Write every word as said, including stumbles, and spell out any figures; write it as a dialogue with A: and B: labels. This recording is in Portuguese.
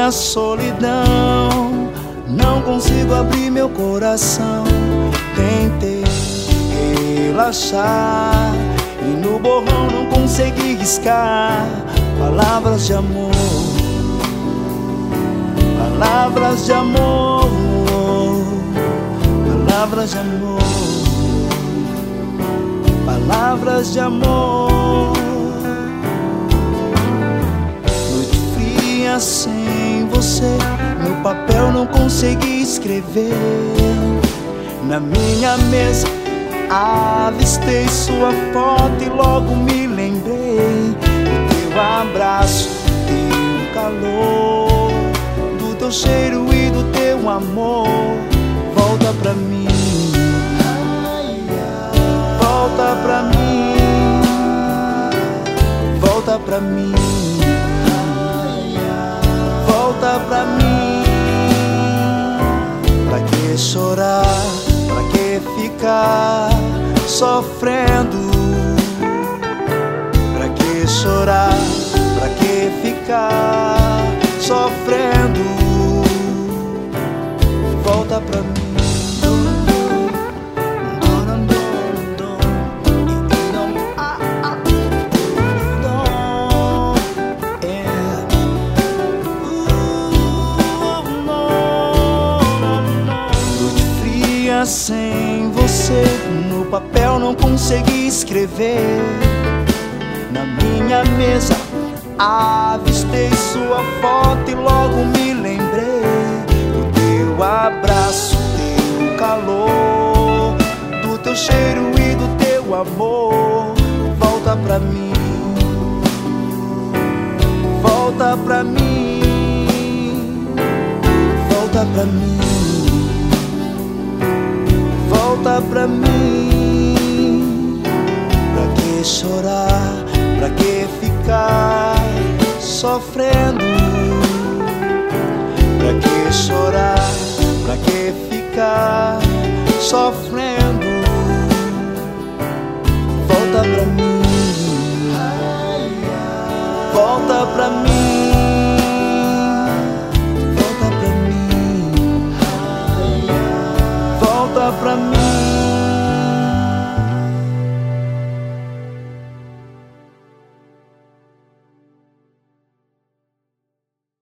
A: na solidão, não consigo abrir meu coração. Tentei relaxar e no borrão não consegui riscar palavras de amor, palavras de amor, palavras de amor, palavras de amor. Noite fria sem você, no papel não consegui escrever. Na minha mesa avistei sua foto e logo me lembrei do teu abraço, do teu calor, do teu cheiro e do teu amor. Volta pra mim, volta pra mim, volta pra mim, volta pra mim. Pra que chorar? Pra que ficar sofrendo? Pra que chorar? Pra que ficar sofrendo? Volta pra mim. Sem você, no papel não consegui escrever. Na minha mesa avistei sua foto e logo me lembrei do teu abraço, do teu calor, do teu cheiro e do teu amor. Volta pra mim, volta pra mim, volta pra mim, volta pra mim. Pra que chorar? Pra que ficar sofrendo? Pra que chorar? Pra que ficar sofrendo?